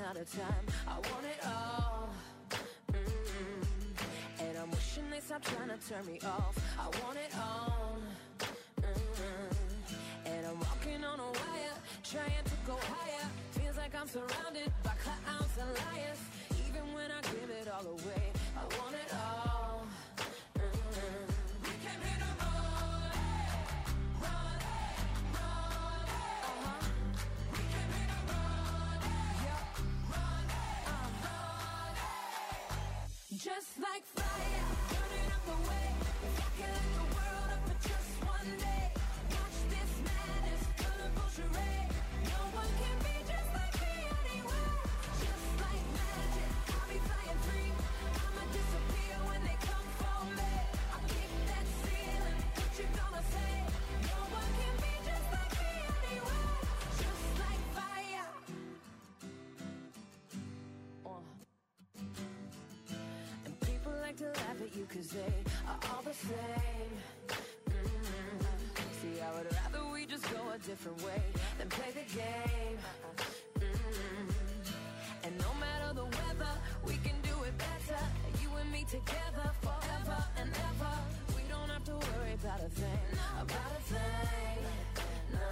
out of time. I want it all. And I'm wishing they stop trying to turn me off. I want it all. And I'm walking on a wire, trying to go higher. Feels like I'm surrounded by clowns and liars. Even when I give it all away, I want it all. We came here to run, run, run. We came here to run, yeah, run, run. Just like fire, burning up the way. If I can light the world up for just one day. Watch this madness, colorful charade. No one can be just like me anyway. Just like magic, I'll be flying free. I'ma disappear when they come for me. I'll kick that ceiling, what you gonna say? No one can be just like me anyway. Just like fire. And people like to laugh at you 'cause they are all the same. See, I would rather we just go a different way than play the game. And no matter the weather, we can do it better. You and me together forever and ever. We don't have to worry about a thing, about a thing. No.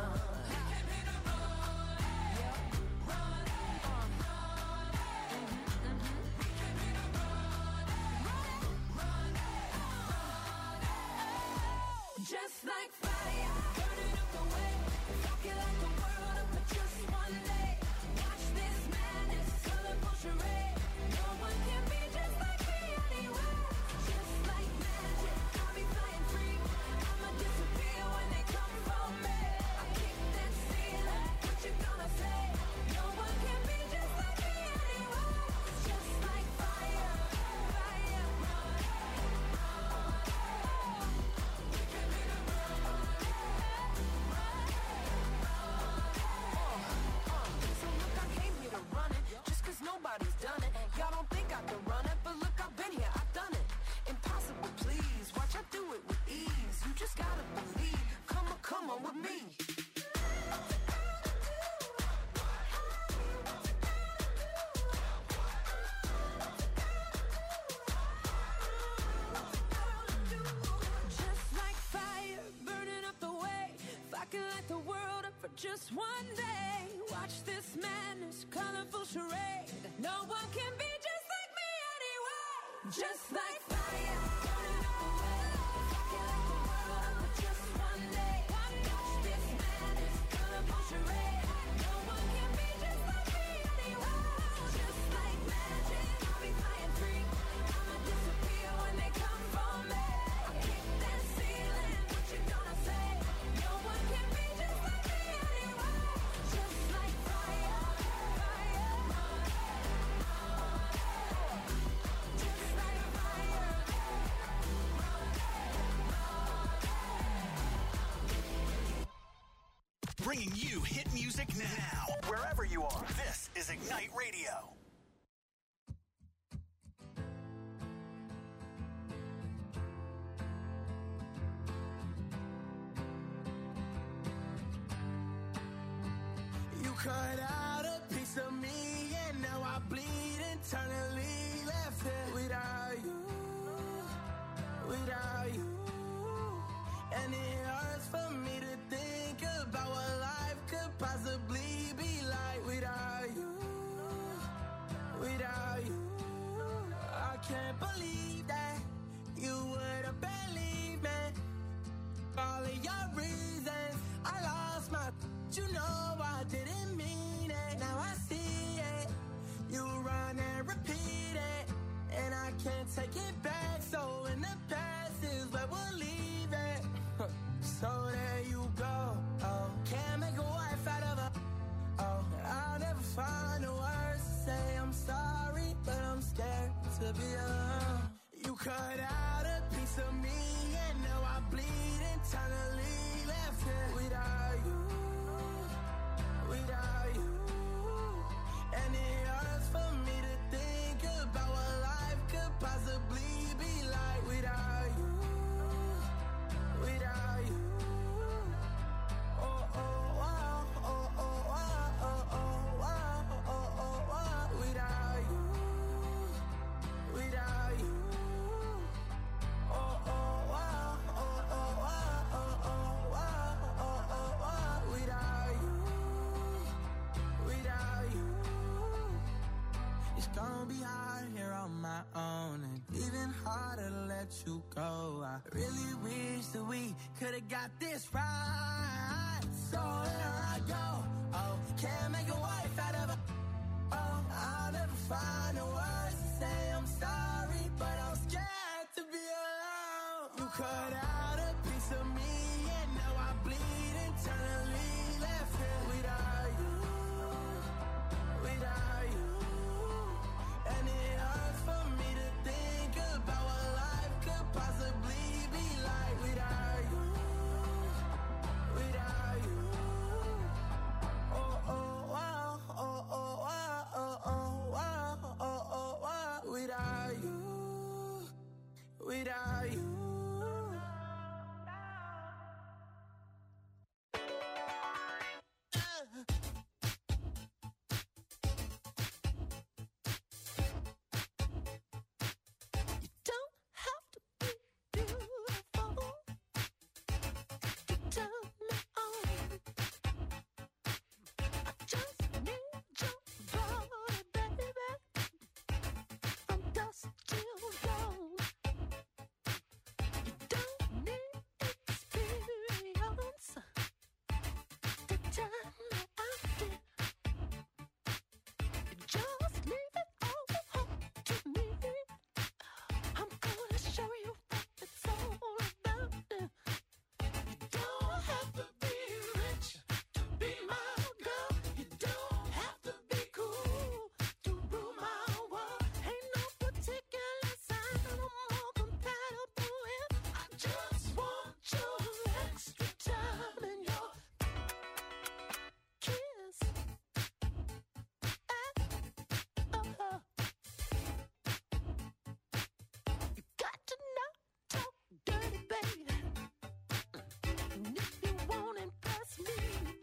Just like fire, burning up the way. If I can light the world up for just one day. Watch this madness, colorful charade. No one can be just like me anyway. Just like magic, I'll be flying free. I'ma disappear when they come for me. I kick that ceiling, what you gonna say? No one can be just like me anyway. Just like fire, fire. Nobody's done it. Y'all don't think I can run it, but look, I've been here, I've done it. Impossible, please. Watch, I do it with ease. You just gotta believe. Come on with me. Just like fire, burning up the way. If I can light the world up for just one day. Watch this madness, colorful charade. No one can be just like me anyway. Just like fire, burning up the way. If I can light the world up for just one day. Watch this madness, colorful charade. No one can be just like me anyway. Just like magic, I'll be flying free. I'ma disappear when they come for me. I kick that ceiling, what you gonna say? No one can be just like me anyway. Just like fire, fire. Just like fire. Bringing you hit music now. Wherever you are, this is Ignite Radio. You cut out a piece of me, and now I bleed internally. Left it without you, without you. And it hurts for me to think about what life could possibly be like without you, without you. I can't believe that you would have believed me. All of your reasons, I lost my. You know I didn't mean it. Now I see it. You run and repeat it, and I can't take it back. So in the past is where we'll leave it. So there you go. Oh, can't make a wife out of her. Oh, I'll never find the words to say I'm sorry, but I'm scared to be alone. You cut out a piece of me, and now I bleed internally. Left it without you, without you. And it hurts for me to think about what life could possibly be like without you, without you. Oh, oh, oh, oh, oh, oh, oh, oh, oh, oh, oh, oh. let you go. I really wish that we could've got this right. So here I go. Oh, can't make a wife out of a. Oh, I'll never find the words to say I'm sorry, but I'm scared to be alone. You cut out a piece of me, and now I bleed internally. Left here without you, without you. And it hurts for me to think about what life could possibly be like without you, without you. Oh, oh, wow, oh, oh, wow, oh, oh, wow, oh, oh, wow. Without you, without you. Don't have to be beautiful to turn me on. I just need your body, baby, from dusk till dawn. You don't need experience to turn me on. You just leave it all up to me. I'm gonna show you what it's all about. You don't have to be rich to be my girl. You don't have to be cool to rule my world. Ain't no particular sign I'm more compatible with. I just want your extra time and your kiss. You got to not talk dirty, baby. And if you won't impress me,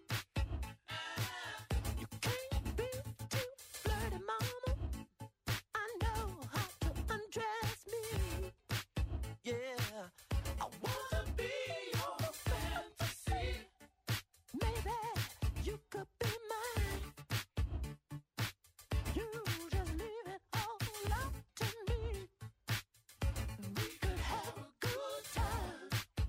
you can't be too flirty, mama. I know how to undress me. Yeah, I wanna be your fantasy. Maybe you could be mine. You just leave it all up to me. We could have a good time.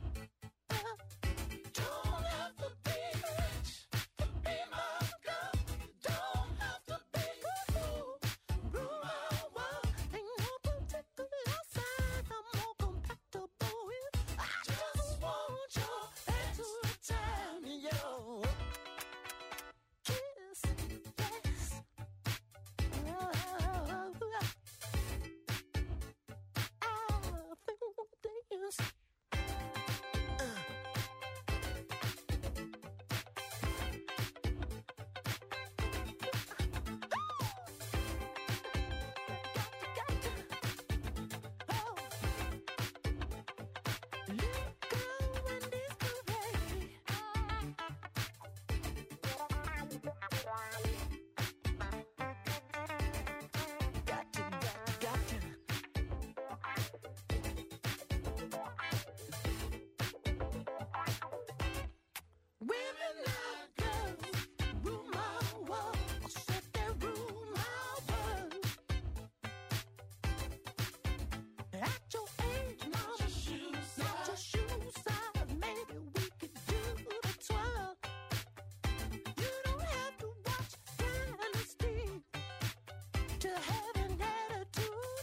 Don't have to be rich to be my girl. Don't have to be cool, rule my world. Ain't no particular sign I'm more compatible with. I just want your extra time and your kiss, yes. Women like girls rule my world. I said they rule my world. At your age, mama, not your shoe size. Maybe we could do the twirl. You don't have to watch Dynasty to have an attitude.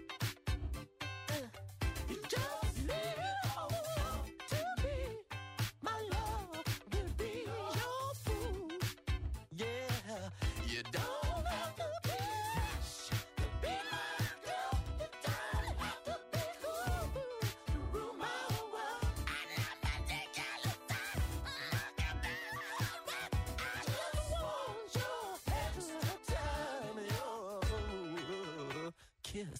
You just leave it all up to me. My love will be your food. Yeah, you don't have to be rich to be my girl. You don't have to be cool to rule my world. I love my particular sign. I just want your extra time and your kiss.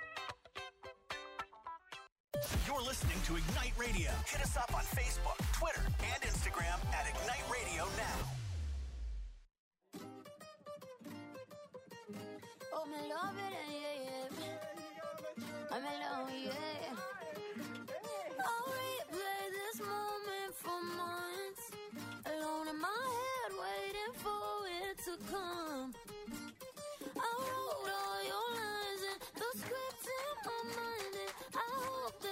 You're listening to Ignite Radio. Hit us up on Facebook, Twitter, and Instagram at Ignite Radio Now. Oh, me love it, yeah, yeah. I'm alone, yeah. I'll replay this moment for months. Alone in my head, waiting for it to come. I wrote all your lines and the script in my mind, and I hope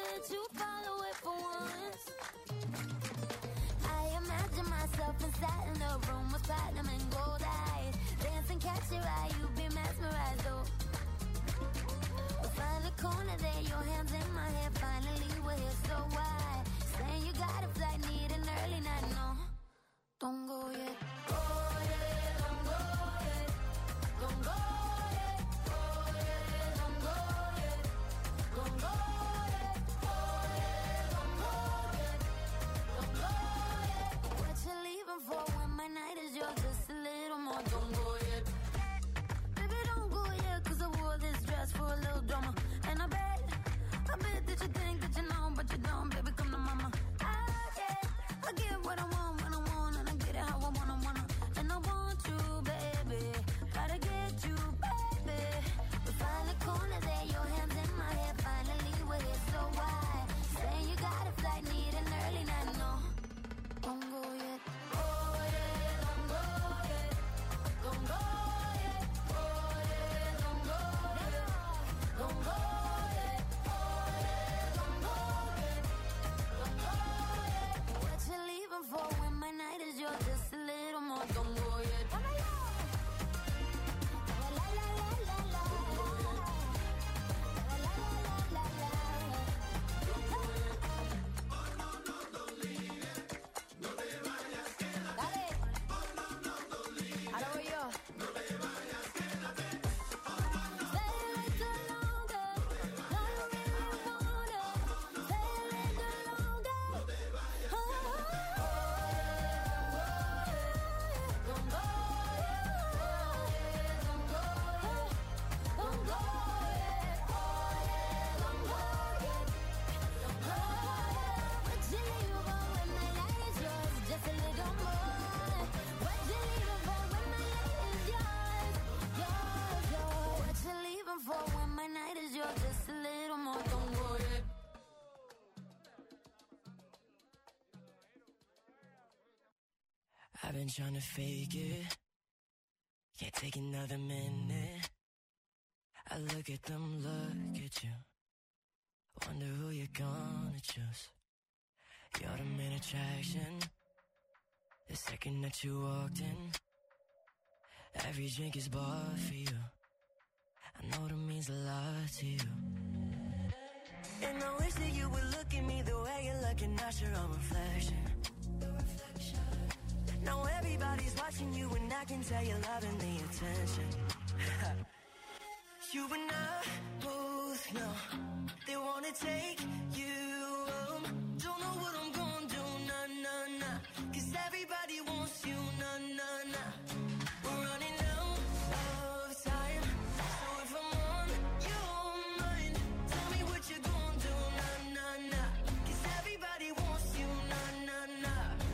touch your eye, you be mesmerized, oh. We'll find a corner there, your hands in my hair. Finally we're here, so why? Saying you got a flight, need an early night, no. Don't go yet. Oh yeah, don't go yet. Don't go yet. Oh yeah, don't go yet. Don't go yet. Oh yeah, don't go yet. Don't go yet. What you leaving for when my night is yours? Just a little more. Don't go yet. Baby, don't go yet, 'cause I wore this dress for a little drama. And I bet that you think that you know, but you don't. Baby, come to mama. I get what I want when I want, and I get it how I wanna. And I want you, baby. Gotta get you, baby. We find a corner there, your hands in my hair. Finally we're here, so why? Saying you got a flight, need an early night, no. Don't go yet. Oh yeah, don't go yet. Don't go yet. Oh yeah, don't go yet. Don't go yet. Oh yeah, don't go yet. Don't go yet. What you leaving for when my night is yours? Just a little more. Don't go yet. La la la la la la. La la la la la. Dale. Ahora voy yo. Stay a little longer. No, you really wanna. Stay a little longer. Oh, don't go yet. Don't go yet. Don't go yet. Oh yeah, don't go yet. Don't go yet. What you leaving for when my night is yours? Just a little more. What you leaving for when my night is yours? Yours. What you leaving for when my night is yours? Just a little more. Don't go yet. I've been trying to fake it, can't take another minute. I look at them, look at you, wonder who you're gonna choose. You're the main attraction, the second that you walked in. Every drink is bought for you, I know that means a lot to you. And I wish that you would look at me the way you're looking at your own reflection. Now everybody's watching you and I can tell you're loving the attention. You and I both know they wanna take you home. Don't know what I'm gonna do, nah. 'Cause everybody wants you, nah. We're running out of time, so if I'm on your mind, tell me what you're gonna do, nah. 'Cause everybody wants you, nah.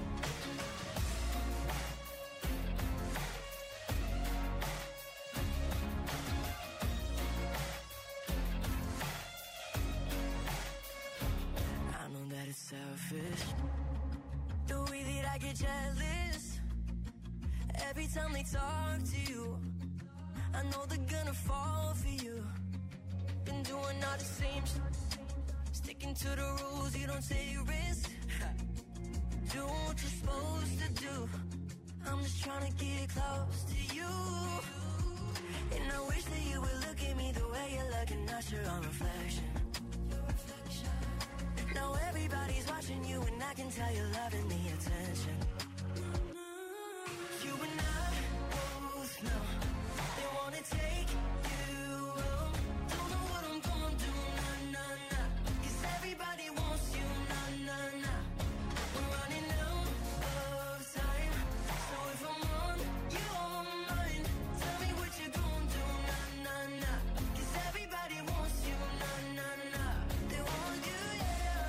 I know that it's selfish, the way that I get jealous every time they talk to you. I know they're gonna fall for you. Been doing all the same sticking to the rules, you don't take risks. Do what you're supposed to do. I'm just trying to get close to you. And I wish that you would look at me the way you're looking at your own reflection. Now everybody's watching you and I can tell you're loving the attention. You and I both know they wanna take you home. Don't know what I'm gonna do, nah. 'Cause everybody wants you, nah. We're running out of time, so if I'm on your mind, tell me what you're gonna do, nah. 'Cause everybody wants you, nah. They want you, yeah.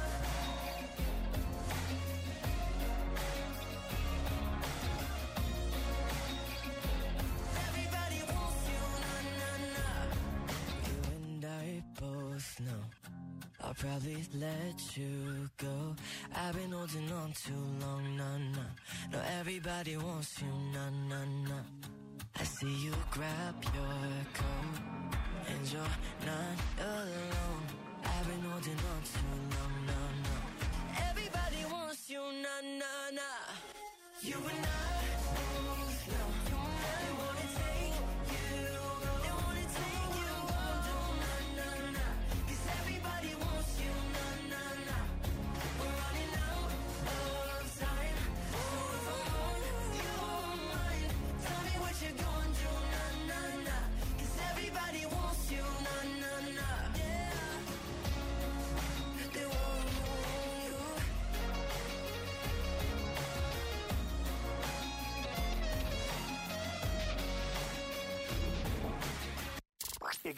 Everybody wants you, nah. You and I both know I'll probably let you go. I've been holding on too long, nah. No, everybody wants you, nah. I see you grab your coat and you're not alone. I've been holding on too long, nah. Everybody wants you, nah. You and I both know they wanna take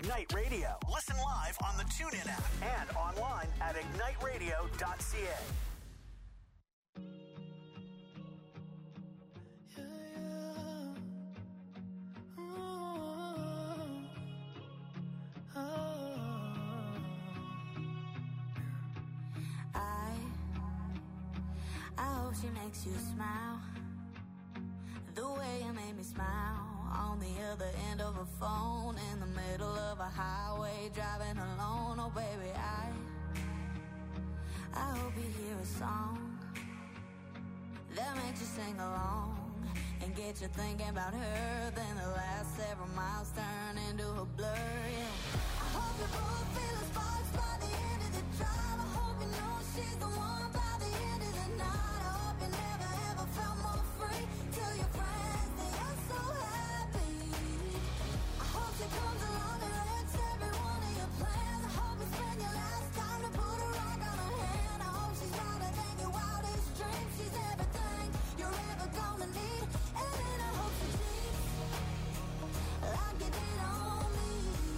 Ignite Radio. Listen live on the TuneIn app and online at igniteradio.ca. I hope she makes you smile the way you made me smile on the other end of a phone in the middle of a highway driving alone. Oh baby, I hope you hear a song that makes you sing along and get you thinking about her. Then the last several miles turn into a blur. Yeah. I hope you both feel the sparks by the end of the drive. I hope you know she's the one by the end of the night. I hope you never ever felt more free. Tell your friends that you're so happy. I hope she comes along and wrecks every one of your plans. I hope you spend your last time to put a rock on her hand. I hope she's louder than your wildest dreams. She's everything you're ever gonna need. And then I hope she cheats like you did on me.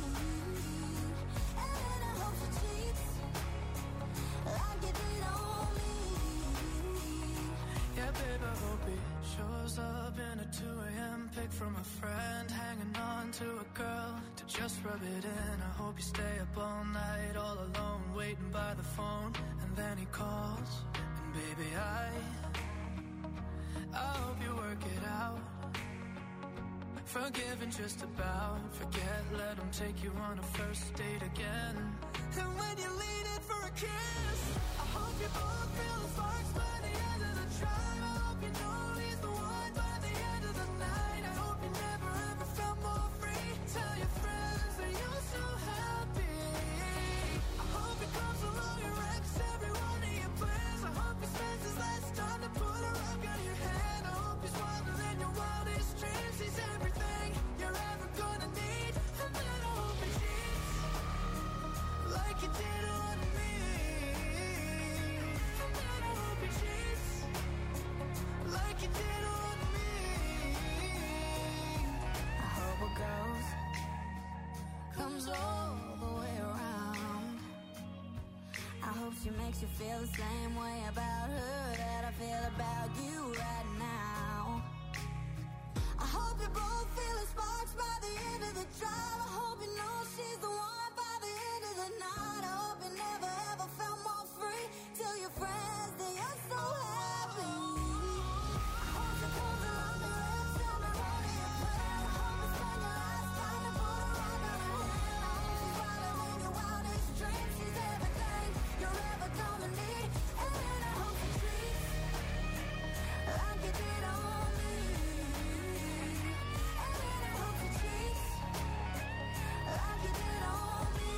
And then I hope she cheats like you did on me. Yeah, babe, I hope he shows up in a 2 a.m. pic from a friend, hanging on to a girl to just rub it in. I hope you stay up all night, all alone, waiting by the phone, and then he calls. And baby, I hope you work it out. Forgiving just about, forget, let him take you on a first date again. And when you lean in for a kiss, I hope you both feel the sparks by the end of the drive. I hope you know he's the one by the end of the night. I hope you never ever felt more free. Tell your friends that you're so happy. I hope he comes along and wrecks every one of your plans. I hope he spends his last time to put a rock on your hand. I hope he's wilder than your wildest dreams. He's everything you're ever gonna need. And then I hope he cheats like you did on me. And then I hope he cheats like you did on me. I hope a ghost comes all the way around. I hope she makes you feel the same way about her that I feel about you right now. I hope you both feel the sparks by the end of the drive. I hope you know she's the one by the end of the night. I hope you never ever felt more free. Tell your friends that you're so happy. I hope she comes along and wrecks every one of your plans. I hope you spend your last time to put a rock on her hand. I hope she's wilder than your wildest dreams. She's everything you're ever gonna need. And then I hope she treats like you did on me. And then I hope she treats like you did on me.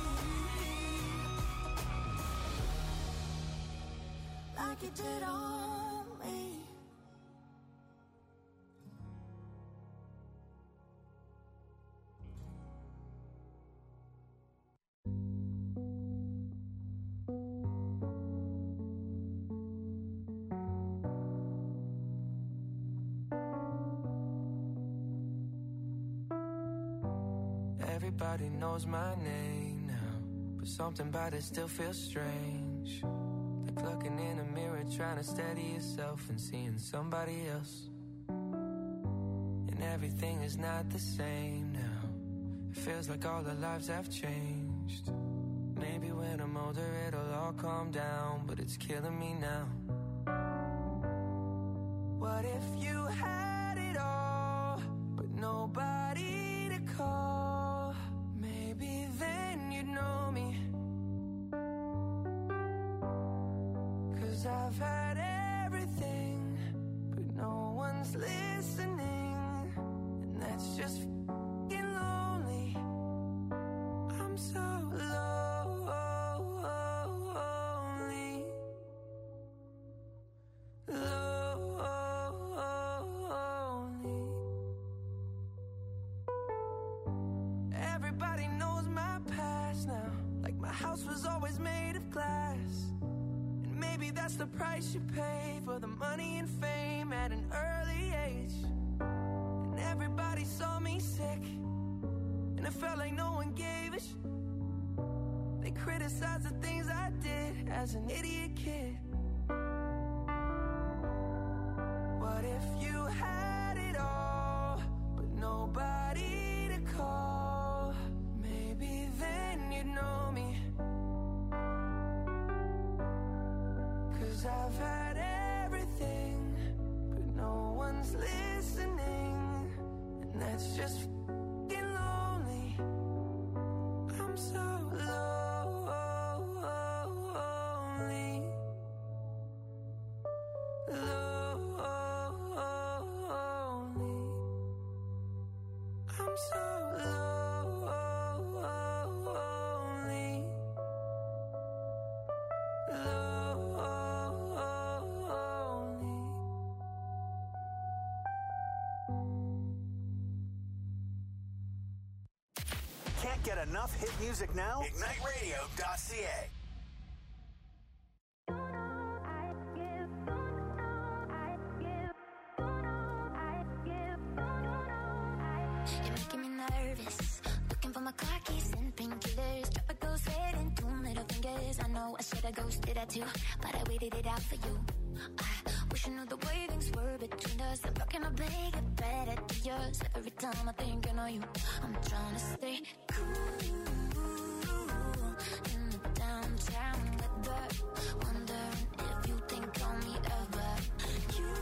Like you did on me. Everybody knows my name now, but something about it still feels strange. Like looking in a mirror, trying to steady yourself and seeing somebody else. And everything is not the same now. It feels like all our lives have changed. Maybe when I'm older it'll all calm down, but it's killing me now. What if you had it all, but nobody to call? Maybe then you'd know me. 'Cause I've had everything, but no one's listening. And that's just f***ing lonely. I'm so lonely. Lonely. Everybody knows my past now. Like my house was always made of glass. And maybe that's the price you pay for the money and fame at an early age. And everybody saw me sick, and it felt like no one gave a shit. They criticized the things I did as an idiot kid. What if you had it all, but nobody to call? Maybe then you'd know me. 'Cause I've had everything, but no one's listening, and that's just f***ing lonely. I'm so lonely. Lonely. I'm so lonely. Lonely. Can't get enough hit music now? IgniteRadio.ca. You're making me nervous. Looking for my car keys and painkillers. Drop a ghost head and 2 middle fingers. I know I should have ghosted that too, but I waited it out for you. I wish I knew the way things were between us. I'm looking to make it better to yours. Every time I think I know you, I'm trying to stay cool in the downtown weather. Wondering if you think on me ever. You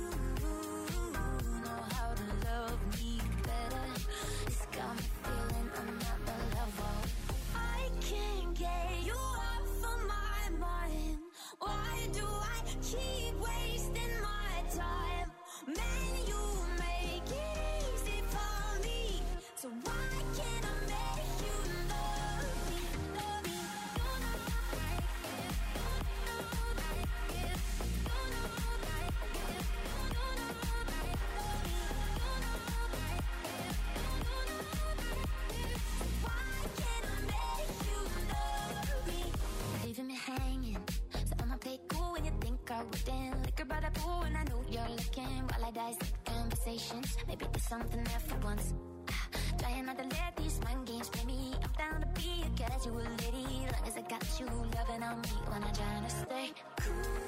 know how to love me better. It's got me feeling I'm not the level. I can't get you off of my mind. Why do I keep wasting my time? Man, you make it easy for me. So why can't I make you love me? Love me. Don't know like it. Don't know like it. Don't know like it. Don't know like it. Don't know like it. Don't know like it. Why can't I make you love me? Leaving me hanging. So I'ma play cool when you think I wouldn't. Liquor by the pool and I know you're looking. While I dissect conversations, maybe there's something there for once. Trying not to let these mind games play me. I'm down to be a casual lady, long as I got you loving on me when I'm trying to stay cool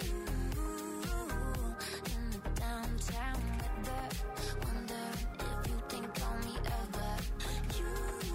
in the downtown weather. Wondering if you think on me ever. You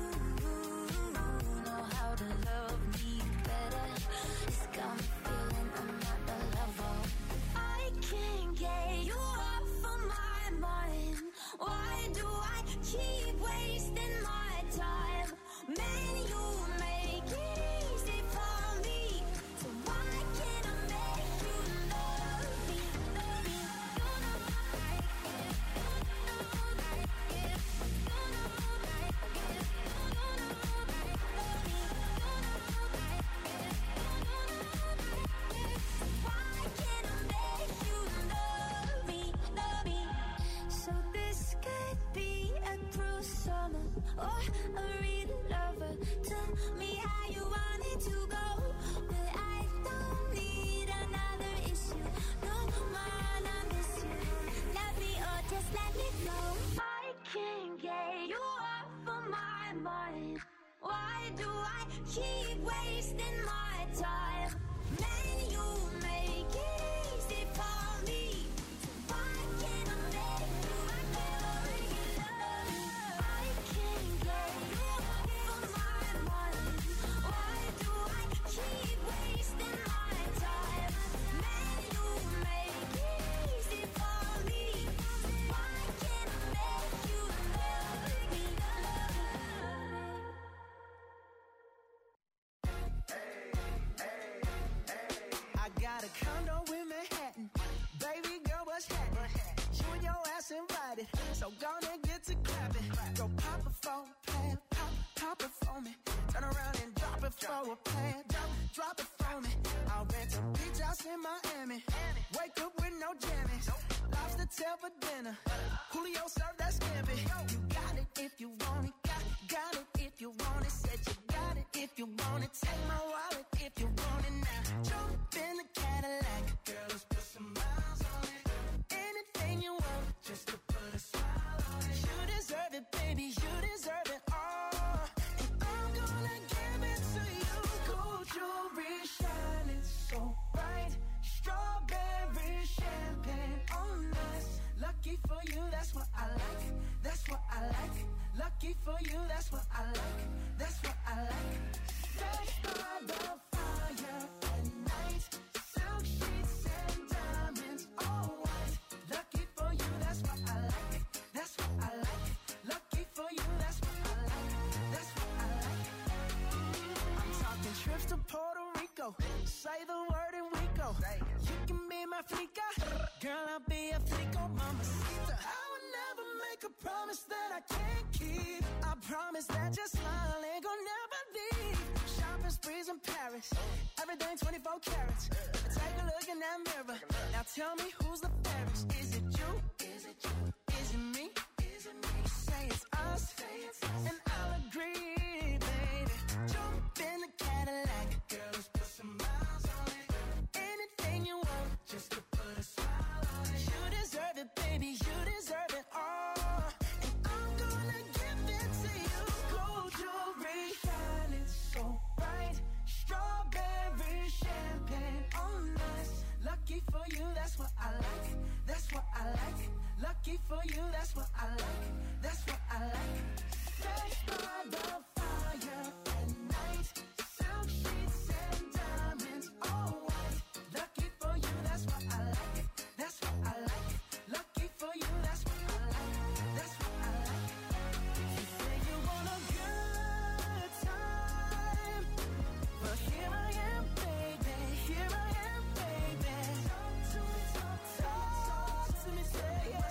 know how to love me better. It's got me feeling I'm not the level. I can't get you off of my mind. Why do I keep wasting my time? Man, you make it easy for me. So why can't I make you love me? Love me. Don't know like it. Don't know like it. Don't know like it. Don't know like it. Love me. Don't know like it. Don't know like it. Why can't I make you love me? Love me. So this could be a cruel summer or a real lover. Tell me how you want it to go, but I don't need another issue. No man, I miss you. Love me or just let me go. I can't get you off of my mind. Why do I keep wasting my time? Man, you make it easy for me. So why can't I make you love me? I can't get you off of my mind. Why do I keep wasting my time? Man, you make it easy for me. Why can't I make you love me? I got a condo in Manhattan. Baby girl, what's happening? You and your ass invited, so gonna get to clapping. Go pop it for a plan, pop it for me. Turn around and drop it for a plan, drop it for me. I'll rent a beach house in Miami. Wake up with no jammies. Lobster tail for dinner. Julio served that scampi. You got it if you want it. Got it if you want it. Said you got it if you want it. Take my wallet if you want it now. Jump in the Cadillac. Girl, let's put some miles on it. Anything you want, just to put a smile on it. You deserve it, baby. You deserve it all. trips to Puerto Rico. Say the word and we go. You can be my flica, girl, I'll be a flico, mamacita. I would never make a promise that I can't keep. I promise that your smile ain't gonna never leave. Shopping sprees in Paris, everything 24 carats. Take a look in that mirror. Now tell me who's the fairest? Is it you? Is it you? Is it me? Is it me? Say it's us, and I'll agree, baby. Jump in the Cadillac, girl, let's put some miles on it. Anything you want, just to put a smile on it. You deserve it, baby, you deserve it all. And I'm gonna give it to you. Gold jewelry, shining so bright. Strawberry champagne on us. Lucky for you, that's what I like. That's what I like. Lucky for you, that's what I like. That's what I like. Sex by the fire at night. Silk sheets and diamonds, all white. Lucky for you, that's what I like. That's what I like. Lucky for you, that's what I like. That's what I like. You say you want a good time, but here I am, baby. Here I am, baby. Talk to me, talk to me, say yeah.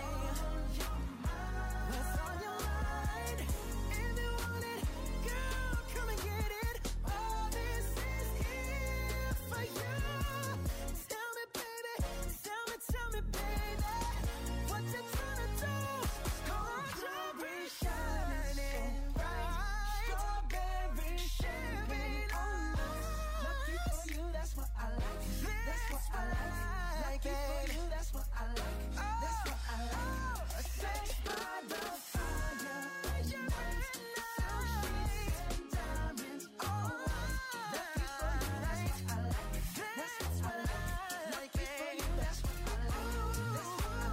What's on your mind? If you want it, girl, come and get it. All this is here for you. Tell me, baby, tell me, baby, what you tryna do? Gold jewelry shining bright, strawberry champagne on us. Lucky for you, that's what I like. That's what I like. Lucky for you, that's what I like. That's what I like. Sex by the fire at night. Silk sheets and diamonds, all white. Lucky for you, that's what I like. That's what I like. Lucky for you, that's what I like. That's what I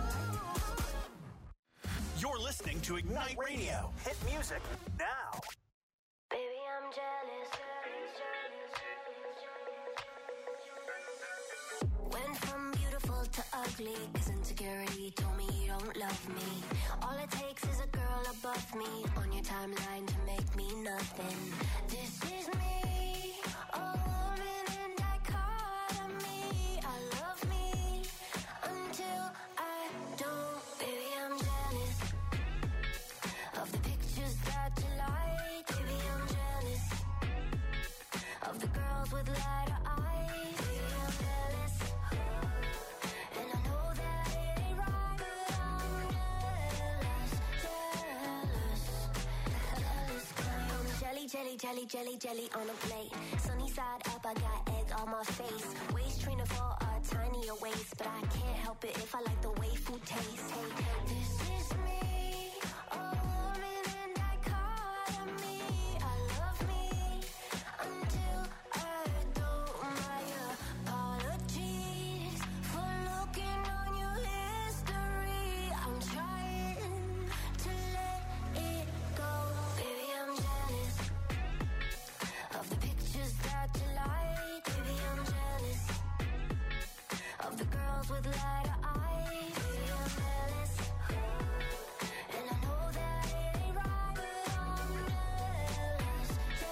like. You're listening to Ignite Radio. Hit music now. Baby, I'm jealous. Went from beautiful to ugly, 'cause insecurity told me you don't love me. All it takes is a girl above me on your timeline to make me nothing. This is me, a woman in dichotomy. I love me until I don't. Baby, I'm jealous of the pictures that you like. Baby, I'm jealous of the girls with lighter eyes. Baby, I'm jealous, and I know that it ain't right, but I'm jealous, jealous kind. I'm jelly on a plate. Sunny side up, I got egg on my face. Waist trainer for a tinier waist, but I can't help it if I like the way food tastes. Hey, this is me, a woman in dichotomy. I love me until I don't. My apologies for looking on your history. I'm trying to let it go. Baby, I'm jealous of the pictures that you like. Baby, I'm jealous of the girls with lighter eyes. Baby, I'm jealous, and I know that it ain't right, but I'm jealous,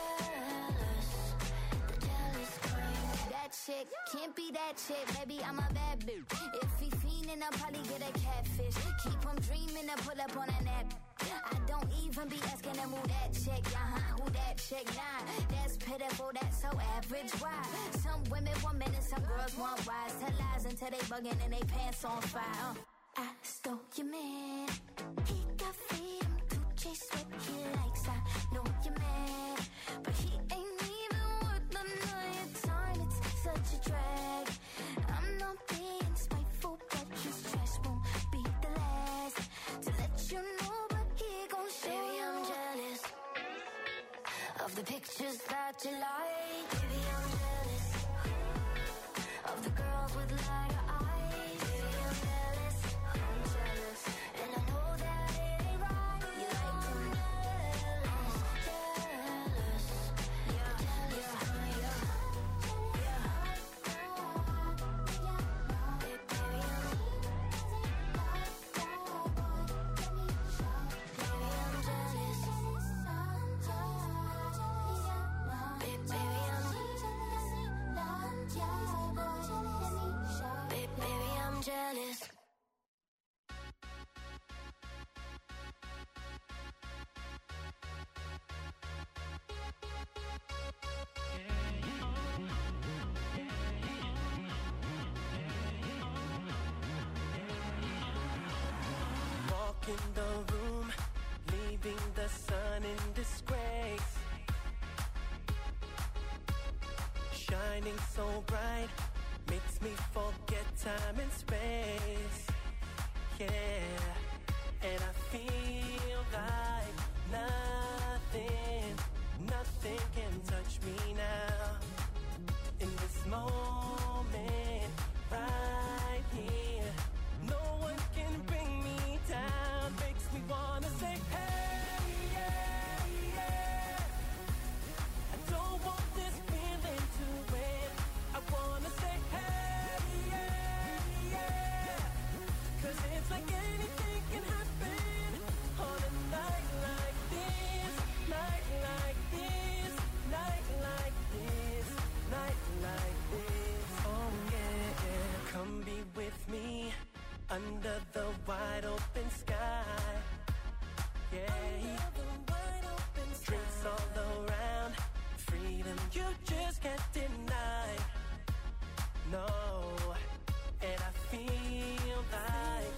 the jealous kind. That chick can't be that chick, baby, I'm a bad bitch. If he fiendin', I'll probably get a catfish. Keep him dreaming to pull up on a nap. I don't even be asking him who that chick, who that chick, nah. That's pitiful, that's so average, why? Some women want men and some girls want wise. Tell lies until they bugging and they pants on fire. I stole your man, he got freedom to chase what he likes. I know you're mad, but he ain't even worth another time. It's such a drag. I'm not being spiteful, but his trash won't be the last to let you know, but he gon' show. Baby, I'm jealous of the pictures that you like. Baby, I'm jealous of the girls with lighter eyes. Baby, I'm jealous, and I know that it ain't right. You like them jealous, yeah, jealous, yeah. Baby, in the room, leaving the sun in disgrace. Shining so bright, makes me forget time and space. Yeah, and I feel like nothing can touch me now. In this moment, right here, no one can bring me down. Makes me wanna say, hey, yeah, yeah. I don't want this feeling to end. I wanna say, hey, yeah, yeah. 'Cause it's like anything can happen on a night like this, night like this, night like this, night like this. Oh yeah, come be with me under the wide open sky. Yeah, drinks all around, freedom you just can't deny. No, and I feel like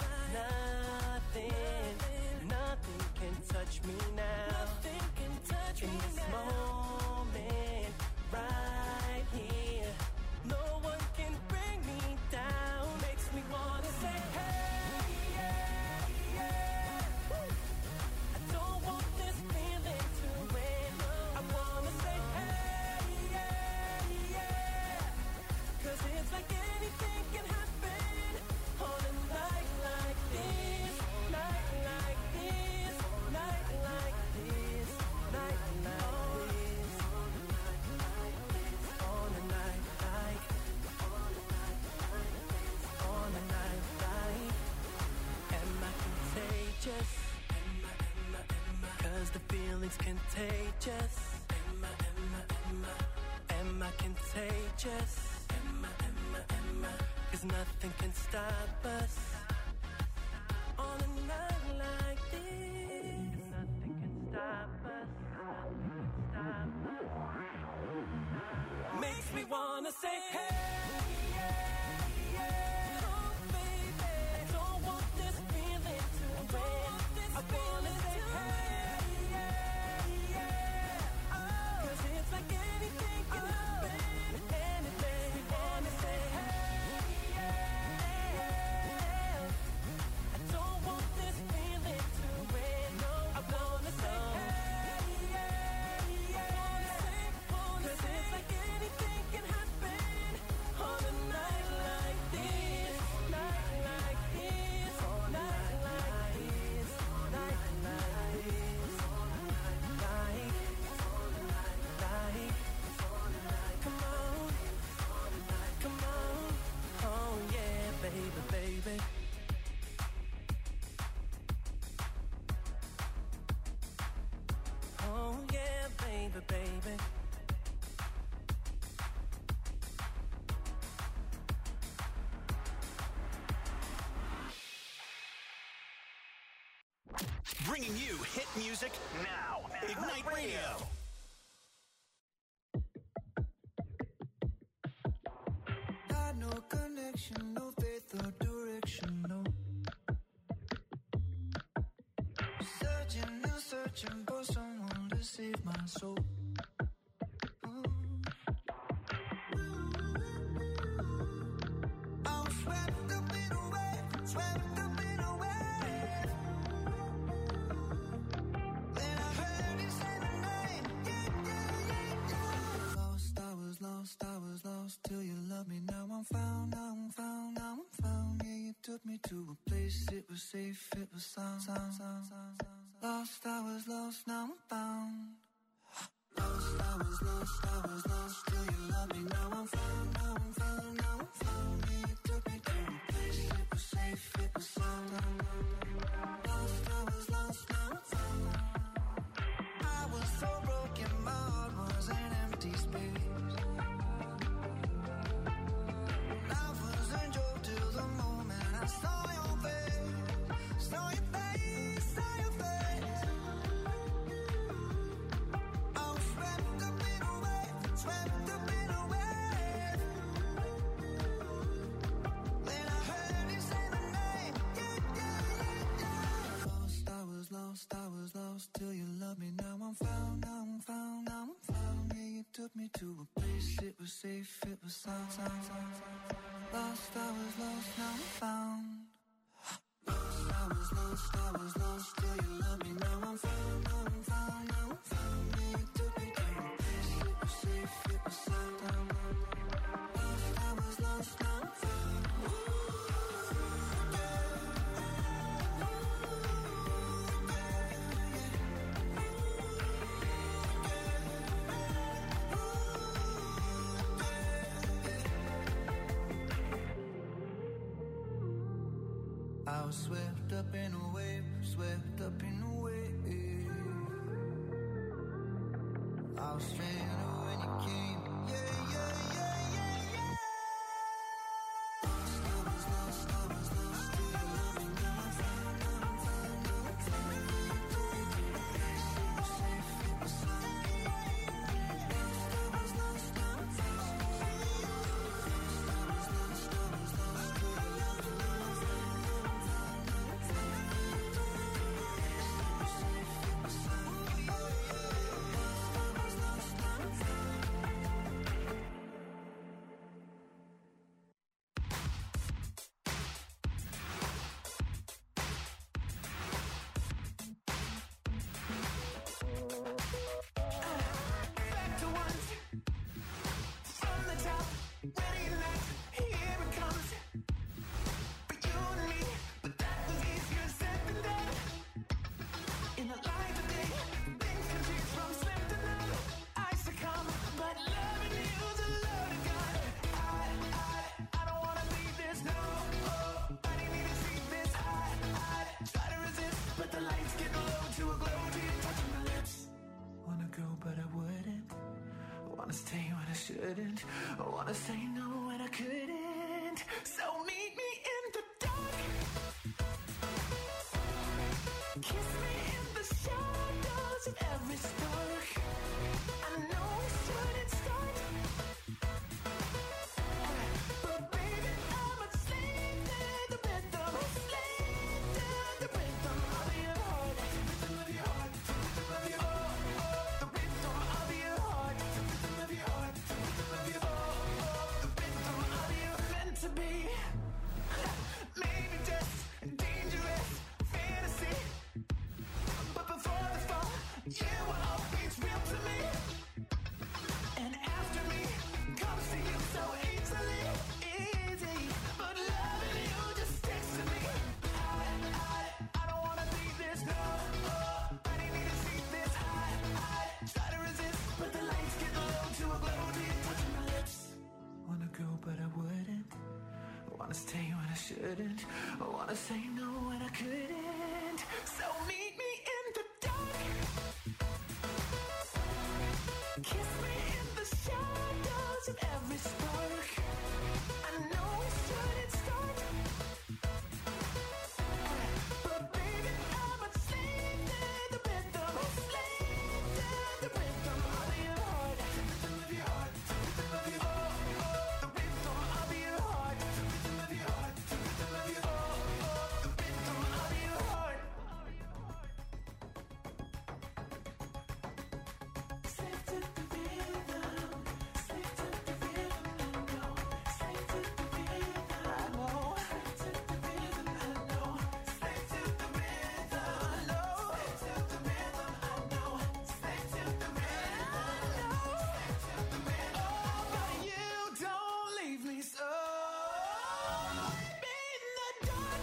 nothing can touch me now. Nothing can touch me in this moment, right here. No one can bring me down. Makes me wanna say, hey, yeah, yeah. I don't want this feeling to end. I wanna say, hey, yeah, yeah. 'Cause it's like anything can happen on a night like this, night like this, night like this, night like this, on a night like, on a night like. Am I contagious? Cause the feeling's contagious. Am I contagious? Cause nothing can stop us on a night like this. Nothing can stop us. Makes me wanna say, hey, yeah, yeah. Oh, baby, I don't want this feeling to end. I wanna say, hey, yeah, yeah. Oh, 'cause it's like anything can happen. Anything, wanna say, hey, yeah, yeah. I don't want this feeling to end. No, I wanna say, hey, yeah, yeah. 'Cause it's like anything can happen on a night like this, night like this, night like this, night like this, like, come on, come on, oh yeah, baby, baby. Oh yeah, baby, baby. Bringing you hit music now. Ignite Radio. Got no connection, no faith or direction, no. Searching and searching for someone to save my soul. I'm swept up in a wave, swept up in a wave. Then I heard you say my name, yeah, yeah, yeah, yeah. Lost, I was lost till you loved me. Now I'm found, now I'm found, now I'm found. Yeah, you took me to a place, it was safe, it was sound. Lost, I was lost, now I'm found. Lost, I was lost till you loved me. Now I'm found, now I'm found, now I'm found. Yeah, you took me to a place, it was safe, it was sound. Lost, I was lost, now I'm found. I was so broken, my heart was an empty space. Life was a joke till the moment I saw your face, saw your face, saw your face. I was swept up in a wave, swept up. a place, it was safe, it was sound. Lost, I was lost, now I'm found. Lost, I was lost, till you love me, now I'm found, now I'm found, now I'm found. Yeah, you took me to a place, it was safe, it was sound. Lost, I was lost, now I'm found. I was swept up in a wave, swept up in a wave. I was stranded when you came, yeah, yeah, yeah, yeah, yeah. Lost, I was lost, I was lost, till you love me, now I'm found, now I'm found, now I'm found. Yeah, you took me to a place, it was safe, it was sound. Lost, I was lost, now I'm found. Lost, I was lost, I was lost, till you love me, now I'm found. Stay when I shouldn't. I wanna say no when I couldn't. So meet me in the dark. Kiss me in the shadows of every spark. I know we shouldn't start, but baby I'm a slave to the rhythm. Slave to the rhythm of your heart. Rhythm of your heart. Rhythm of your heart. The rhythm of your heart. To be maybe just dangerous fantasy, but before the fall, you were always real to me, and after me comes to you so easily, easy. But loving you just sticks to me. I don't wanna be this, no. I didn't need to see this. I try to resist, but the lights get low to a glow. Do you touch my lips? Wanna go, but I wouldn't. Wanna stay when I shouldn't. I wanna say no when I couldn't. So meet me in the dark. Kiss me in the shadows of every spark. I know we shouldn't start, but baby I'm a slave to the rhythm. Slave to the rhythm of your heart. Rhythm of your heart. Rhythm of your heart. The rhythm of your heart. Rhythm of your heart. Rhythm of your heart. The rhythm of your heart. Slave to the rhythm. Slave to the rhythm. I know. Slave to the rhythm. I know. Slave to the rhythm. I know. Slave to the rhythm. I know. Slave to the rhythm. I know. Slave to the rhythm. I know. Slave to the rhythm. Oh, but you don't leave me so. Be in the dark.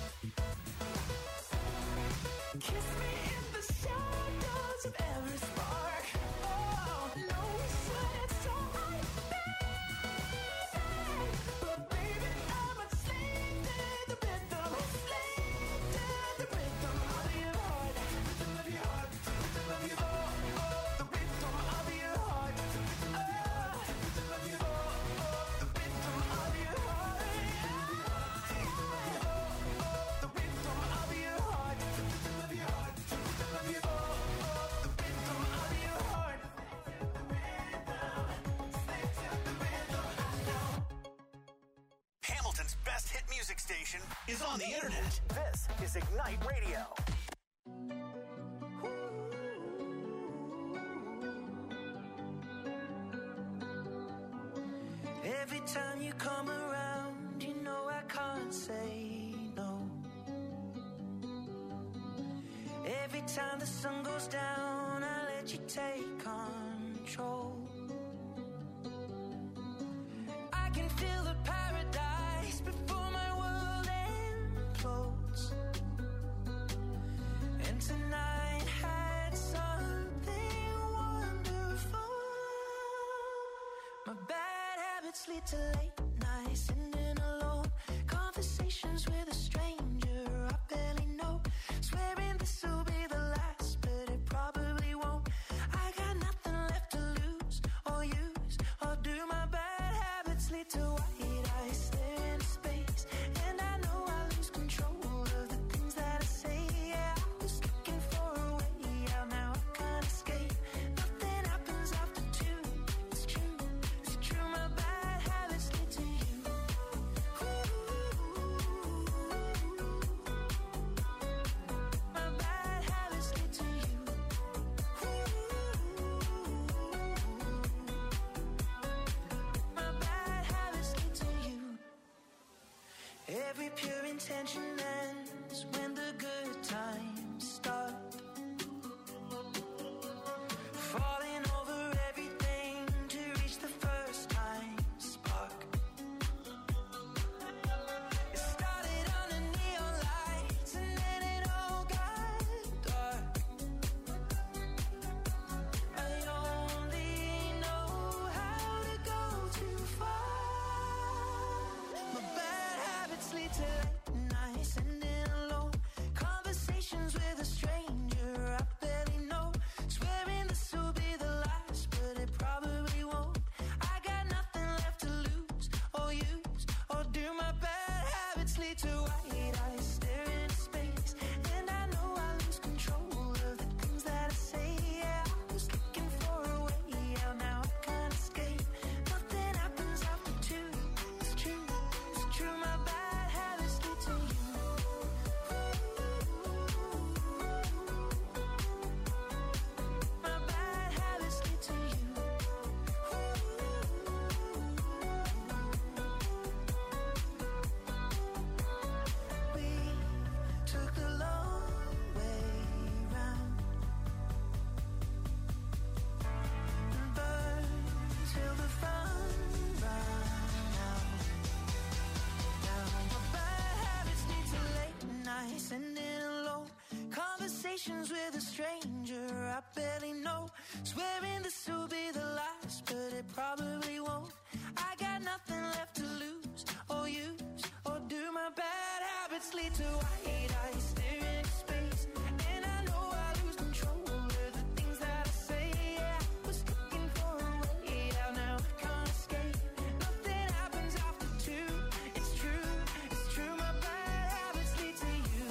Kiss me in the shadows of every spark. Oh, no, we shouldn't start, but baby, I'm a slave to the rhythm. Slave to the rhythm of your heart. Rhythm of your heart. Rhythm of your heart. The rhythm of your heart. Rhythm of your heart. Rhythm of your heart. The rhythm of your heart. The rhythm of your heart. Rhythm of your heart. Rhythm of your heart. The rhythm of your heart. Slave to the rhythm. I know. Hamilton's best hit music station is on the internet. This is Ignite Radio. Every time you come around, you know I can't say no. Every time the sun goes down, I let you take control. I can feel the paradise before my world implodes. And tonight had something wonderful. My bad habits lead to late nights, sitting alone, conversations with a stranger I barely know, swearing this will be the last, but it probably won't. I got nothing left to lose or use, or do my bad habits lead to white eyes stare into space, and I know I lose control of the things that I say. Yeah, I was looking for a way out, now I can't escape. Nothing happens after two. It's true, it's true. My bad habits lead to you. My bad habits lead to you. My bad habits lead to you. Every pure intention ends when the good times start. Falling over everything to reach the first time spark. It started under neon lights and then it all got dark. I only know how to go too far. My bad habits lead to late nights, sitting alone, conversations with a stranger I barely know, swearing this will be the last, but it probably won't. I got nothing left to lose or use, or do. My bad habits lead to white eyes stare into space, and I know I lose control of the things that I say. Yeah, I was looking for a way out, now I can't escape. Nothing happens after two. It's true, it's true. My bad habits lead to you. My bad habits lead to you. We took the long way round and burned till the fun ran out. Now my bad habits lead to late nights, sitting alone, conversations with a stranger I barely know, swearing this will be the last, but it probably won't. I got nothing left to lose or use, or do. My bad habits lead to white eyes stare into space, and I know I lose control of the things that I say. Yeah, I was looking for a way out, now I can't escape. Nothing happens after two. It's true, it's true. My bad habits lead to you.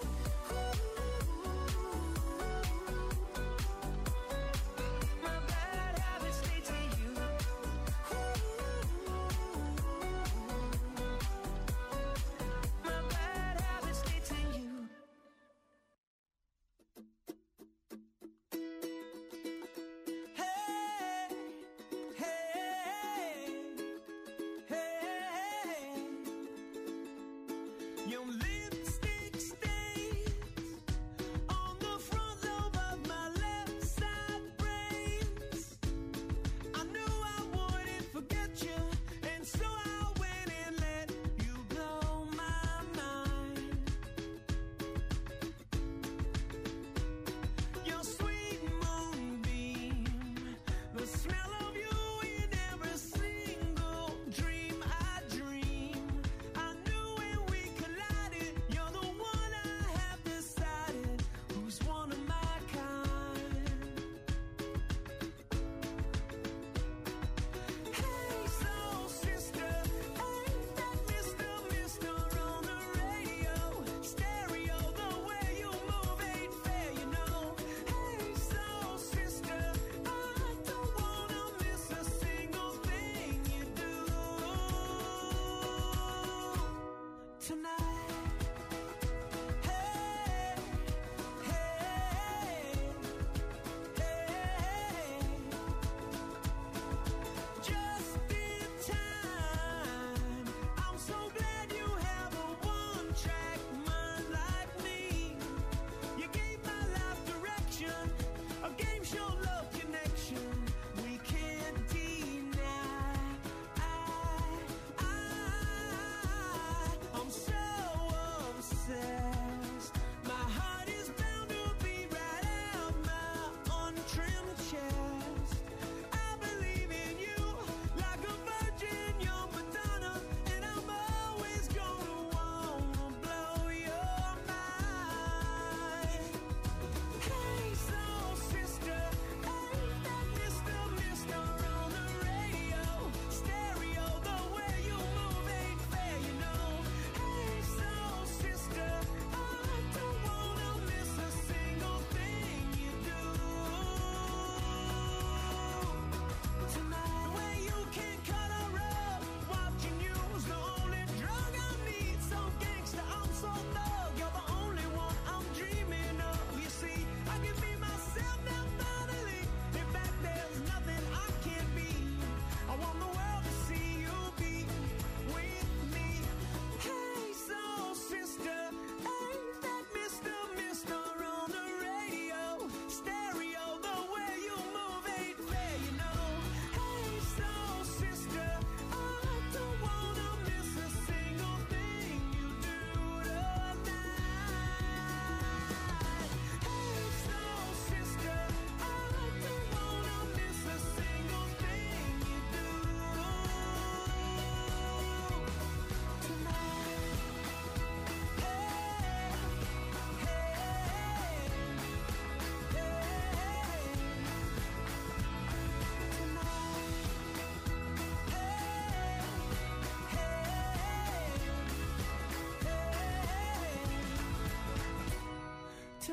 My bad habits lead to you. My bad habits lead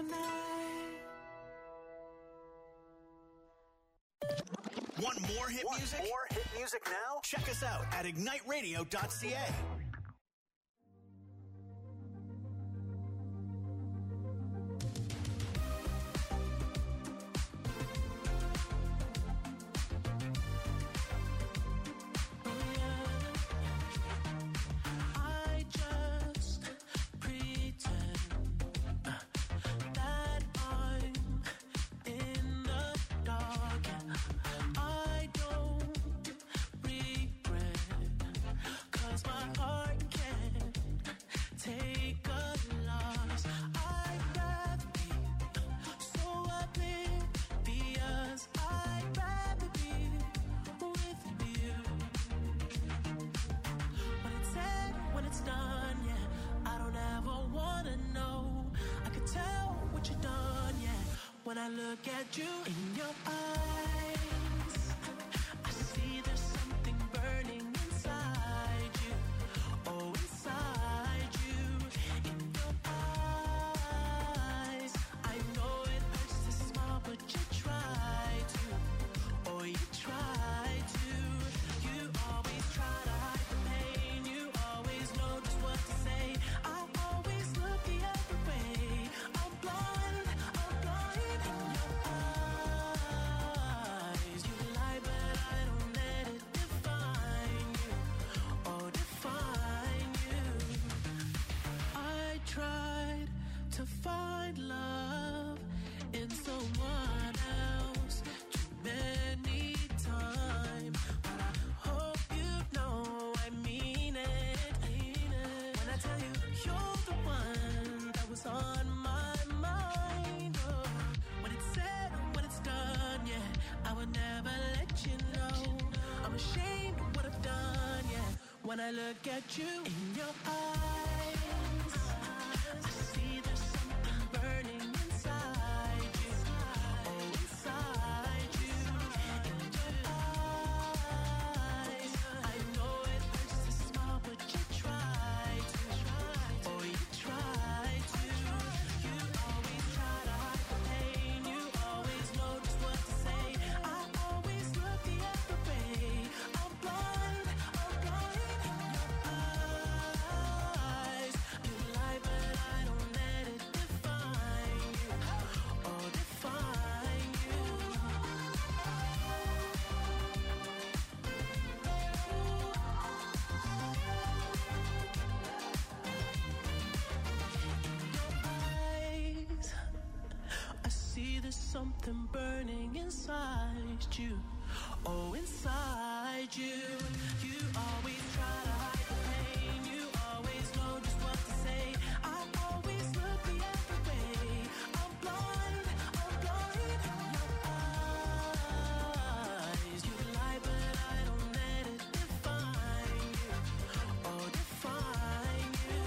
tonight. Want more hit music? More hit music now? Check us out at igniteradio.ca. When I look at you in your eyes, I see there's something burning inside you. Oh, inside you, in your eyes. I know it hurts to smile, but you try to. Oh, you try to. You always try to hide the pain. You always know just what to say. I always look the other way. I'm blind. To find love in someone else too many times, but I hope you know I mean it. When I tell you you're the one that was on my mind. Oh, when it's said and when it's done, yeah, I would never let you know. I'm ashamed of what I've done, yeah. When I look at you in your eyes, I see there's something burning inside you. Oh, inside you. In your eyes, I know it hurts to smile, but you try to. Oh, you try to. You always try to hide the pain. You always know just what to say. I always look the other way. I'm blind. In your eyes. You lie, but I don't let it define you. Oh, define you. Eyes, I see there's something burning inside you. Oh, inside you. You always try to hide the pain. You always know just what to say. I always look the other way. I'm blind. In your eyes. You lie, but I don't let it define you. Oh, define you.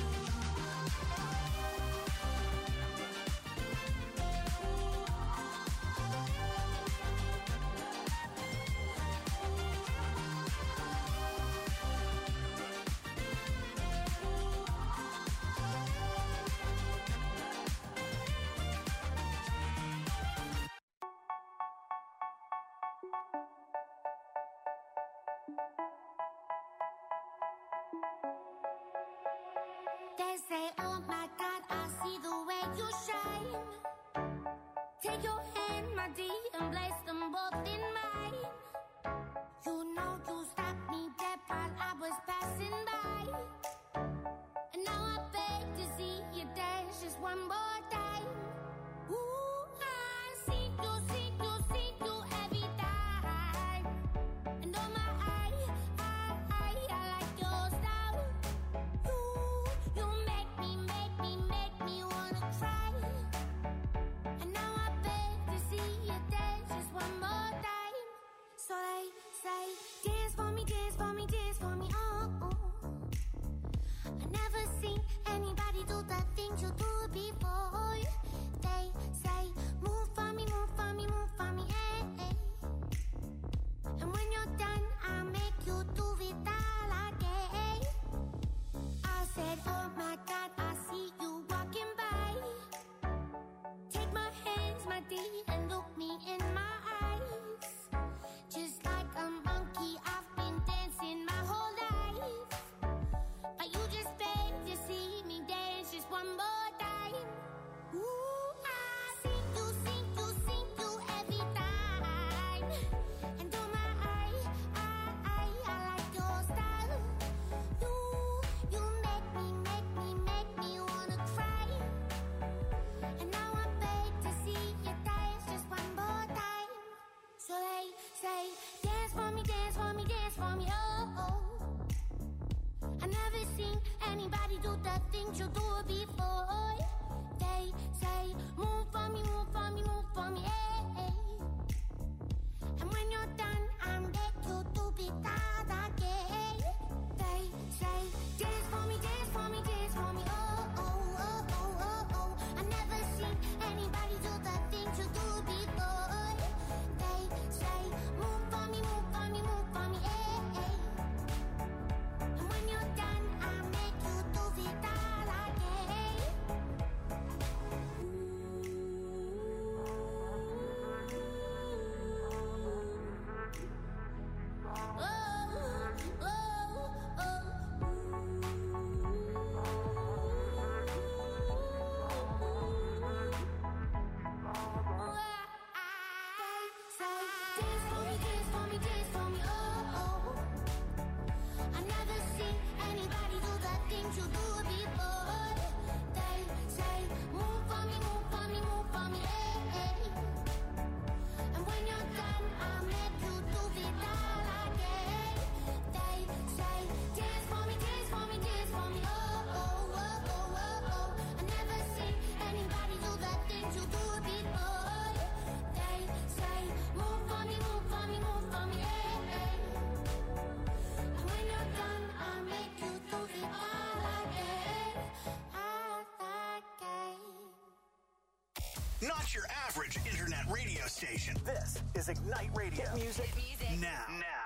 They say, oh my God, I see the way you shine. Take your hand, my dear, and place them both in mine. You know you stopped me dead while I was passing by. And now I beg to see you dance just one more time. Ooh, I see you every time. And oh my, I like your style. You make me wanna cry. And now I beg to see you dance. Not your average internet radio station. This is Ignite Radio. Hit music now.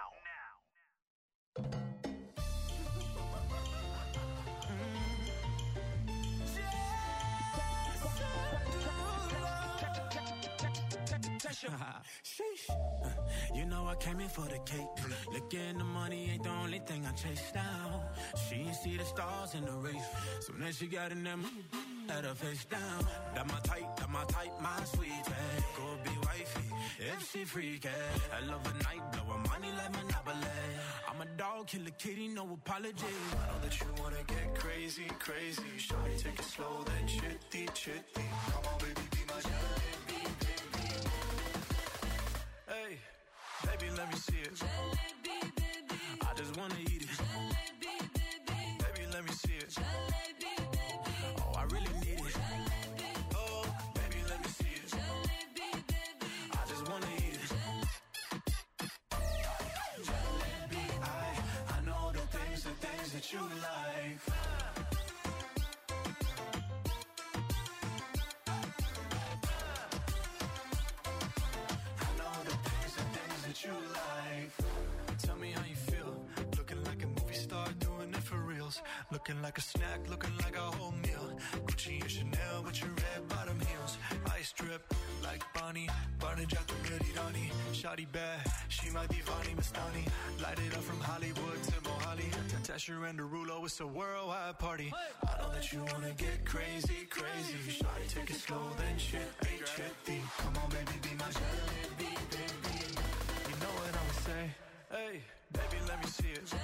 Sheesh. You know I came in for the cake. Looking the money ain't the only thing I chase down. She ain't see the stars in the race. Soon as she got in them, let her face down. That my type, my sweetie. Go be wifey, if she freaky. I love a night, blow her money like Monopoly. I'm a dog, kill a kitty, no apology. I know that you wanna get crazy, crazy. Shawty, take it slow, then chitty, chitty. Come on, baby, be my jalebi, baby. Hey, baby, let me see it. Jalebi, baby. I just wanna eat it. Jalebi, baby. Baby, let me see it. Jalebi, baby. Oh, I really need it. Jalebi. Oh, baby, let me see it. Jalebi, baby. I just wanna eat it. Jalebi, I know the things that you like. You like. Tell me how you feel. Looking like a movie star, doing it for reals. Looking like a snack, looking like a whole meal. Gucci and Chanel with your red bottom heels. Ice drip like Bonnie. Barney Jack the Rani. Shawty bad, she my divani Mastani. Light it up from Hollywood to Mohali. Tasher and Derulo, it's a worldwide party. I know that you wanna get crazy, crazy. Shawty, take it slow, then chitty, chitty. Come on, baby, be my jalebi, baby. You know what I'ma say? Hey, baby, let me see it.